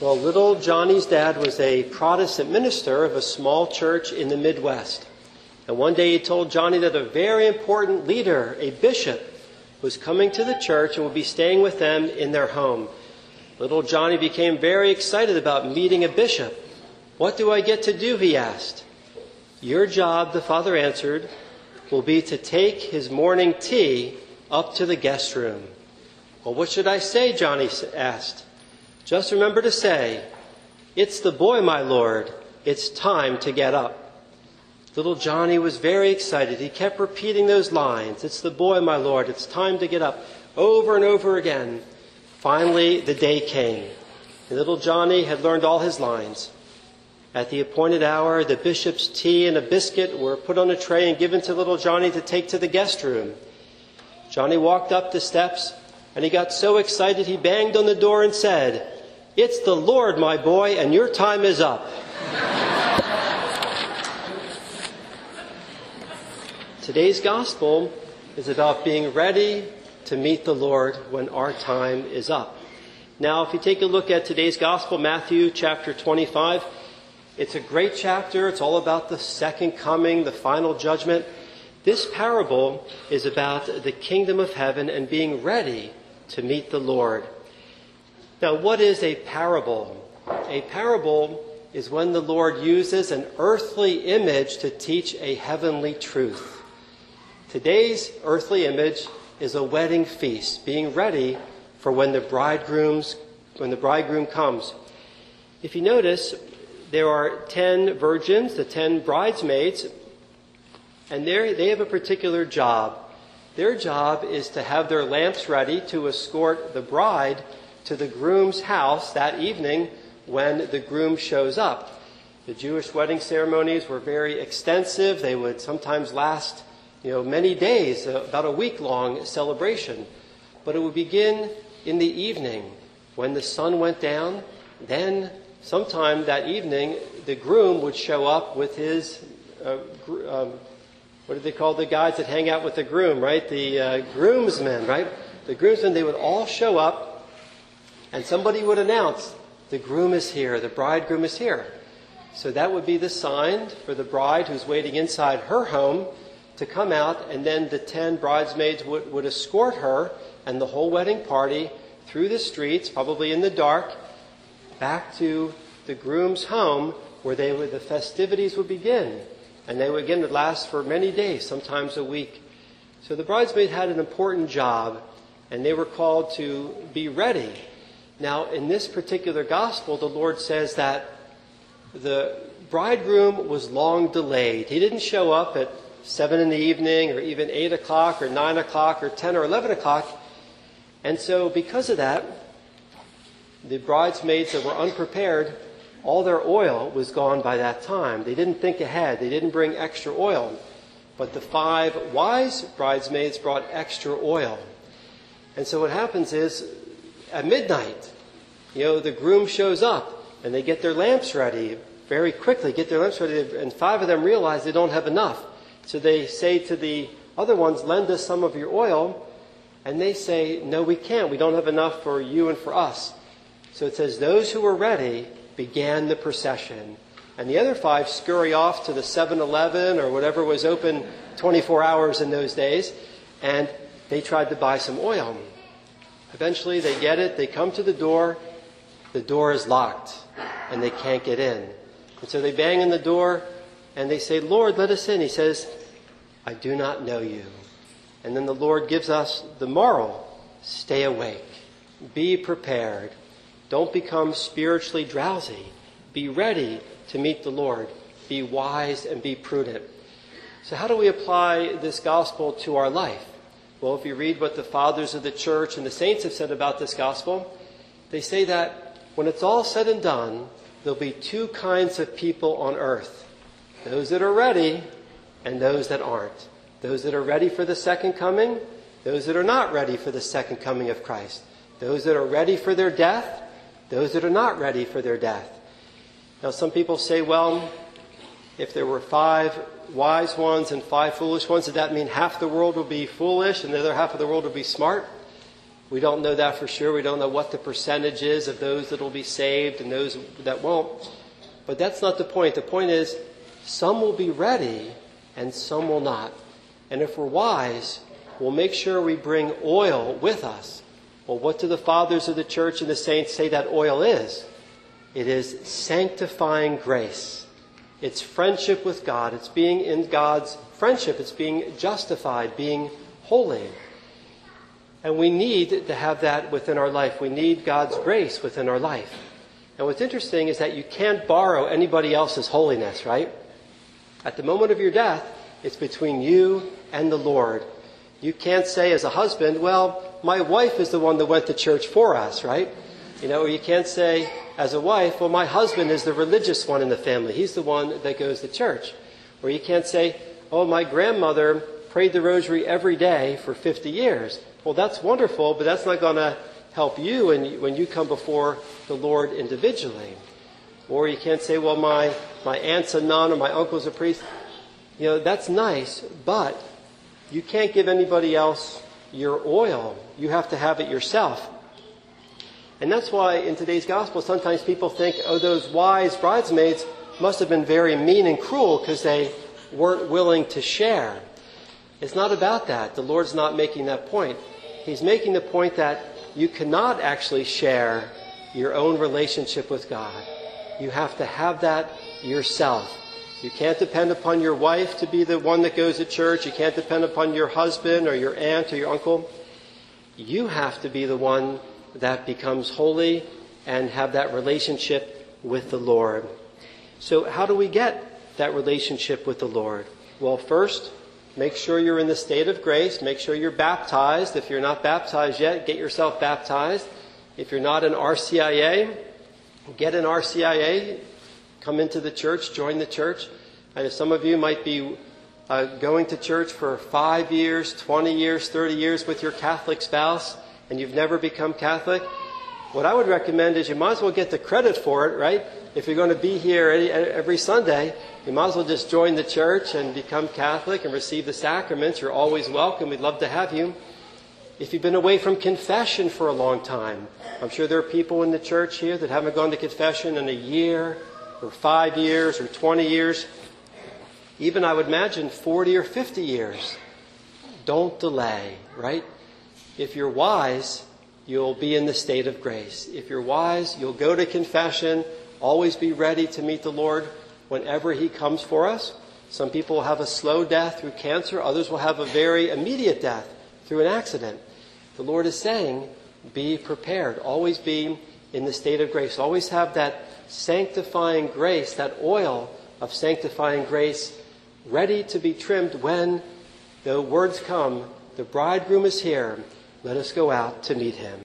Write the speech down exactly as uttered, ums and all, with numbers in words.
Well, little Johnny's dad was a Protestant minister of a small church in the Midwest. And one day he told Johnny that a very important leader, a bishop, was coming to the church and would be staying with them in their home. Little Johnny became very excited about meeting a bishop. "What do I get to do?" he asked. "Your job," the father answered, "will be to take his morning tea up to the guest room." "Well, what should I say?" Johnny asked. "Just remember to say, 'It's the boy, my lord. It's time to get up.'" Little Johnny was very excited. He kept repeating those lines, "It's the boy, my lord. It's time to get up," over and over again. Finally, the day came. And little Johnny had learned all his lines. At the appointed hour, the bishop's tea and a biscuit were put on a tray and given to little Johnny to take to the guest room. Johnny walked up the steps, and he got so excited he banged on the door and said, "It's the Lord, my boy, and your time is up." Today's gospel is about being ready to meet the Lord when our time is up. Now, if you take a look at today's gospel, Matthew chapter twenty-five, it's a great chapter. It's all about the second coming, the final judgment. This parable is about the kingdom of heaven and being ready to meet the Lord. Now, what is a parable? A parable is when the Lord uses an earthly image to teach a heavenly truth. Today's earthly image is a wedding feast, being ready for when the bridegroom's when the bridegroom comes. If you notice, there are ten virgins, the ten bridesmaids, and they have a particular job. Their job is to have their lamps ready to escort the bride to the groom's house that evening when the groom shows up. The Jewish wedding ceremonies were very extensive. They would sometimes last, you know, many days, about a week-long celebration. But it would begin in the evening when the sun went down. Then, sometime that evening, the groom would show up with his, uh, gr- um, what do they call the guys that hang out with the groom, right? The uh, groomsmen, right? The groomsmen, they would all show up. And somebody would announce, "The groom is here, the bridegroom is here." So that would be the sign for the bride who's waiting inside her home to come out, and then the ten bridesmaids would, would escort her and the whole wedding party through the streets, probably in the dark, back to the groom's home where they would, the festivities would begin. And they would again would last for many days, sometimes a week. So the bridesmaids had an important job, and they were called to be ready. Now, in this particular gospel, the Lord says that the bridegroom was long delayed. He didn't show up at seven in the evening or even eight o'clock or nine o'clock or ten or eleven o'clock. And so because of that, the bridesmaids that were unprepared, all their oil was gone by that time. They didn't think ahead. They didn't bring extra oil. But the five wise bridesmaids brought extra oil. And so what happens is, at midnight, you know, the groom shows up and they get their lamps ready very quickly, get their lamps ready, and five of them realize they don't have enough. So they say to the other ones, "Lend us some of your oil." And they say, "No, we can't. We don't have enough for you and for us." So it says, those who were ready began the procession. And the other five scurry off to the seven eleven or whatever was open twenty-four hours in those days, and they tried to buy some oil. Eventually they get it, they come to the door, the door is locked, and they can't get in. And so they bang on the door, and they say, "Lord, let us in." He says, "I do not know you." And then the Lord gives us the moral: stay awake, be prepared, don't become spiritually drowsy, be ready to meet the Lord, be wise and be prudent. So how do we apply this gospel to our life? Well, if you read what the fathers of the church and the saints have said about this gospel, they say that when it's all said and done, there'll be two kinds of people on earth: those that are ready and those that aren't. Those that are ready for the second coming, those that are not ready for the second coming of Christ. Those that are ready for their death, those that are not ready for their death. Now, some people say, well, if there were five wise ones and five foolish ones, does that mean half the world will be foolish and the other half of the world will be smart? We don't know that for sure. We don't know what the percentage is of those that will be saved and those that won't. But that's not the point. The point is, some will be ready and some will not. And if we're wise, we'll make sure we bring oil with us. Well, what do the fathers of the church and the saints say that oil is? It is sanctifying grace. It's friendship with God. It's being in God's friendship. It's being justified, being holy. And we need to have that within our life. We need God's grace within our life. And what's interesting is that you can't borrow anybody else's holiness, right? At the moment of your death, it's between you and the Lord. You can't say as a husband, well, my wife is the one that went to church for us, right? You know, or you can't say as a wife, well, my husband is the religious one in the family. He's the one that goes to church. Or you can't say, oh, my grandmother prayed the rosary every day for fifty years. Well, that's wonderful, but that's not going to help you when, when you come before the Lord individually. Or you can't say, well, my, my aunt's a nun or my uncle's a priest. You know, that's nice, but you can't give anybody else your oil. You have to have it yourself. And that's why in today's gospel, sometimes people think, oh, those wise bridesmaids must have been very mean and cruel because they weren't willing to share. It's not about that. The Lord's not making that point. He's making the point that you cannot actually share your own relationship with God. You have to have that yourself. You can't depend upon your wife to be the one that goes to church. You can't depend upon your husband or your aunt or your uncle. You have to be the one that becomes holy and have that relationship with the Lord. So how do we get that relationship with the Lord? Well, first, make sure you're in the state of grace. Make sure you're baptized. If you're not baptized yet, get yourself baptized. If you're not an R C I A, get an R C I A. Come into the church, join the church. I know some of you might be uh, going to church for five years, twenty years, thirty years with your Catholic spouse, and you've never become Catholic. What I would recommend is you might as well get the credit for it, right? If you're going to be here every Sunday, you might as well just join the church and become Catholic and receive the sacraments. You're always welcome. We'd love to have you. If you've been away from confession for a long time, I'm sure there are people in the church here that haven't gone to confession in a year or five years or twenty years. Even I would imagine forty or fifty years. Don't delay, right? If you're wise, you'll be in the state of grace. If you're wise, you'll go to confession, always be ready to meet the Lord whenever He comes for us. Some people will have a slow death through cancer. Others will have a very immediate death through an accident. The Lord is saying, be prepared. Always be in the state of grace. Always have that sanctifying grace, that oil of sanctifying grace ready to be trimmed when the words come, the bridegroom is here. Let us go out to meet him.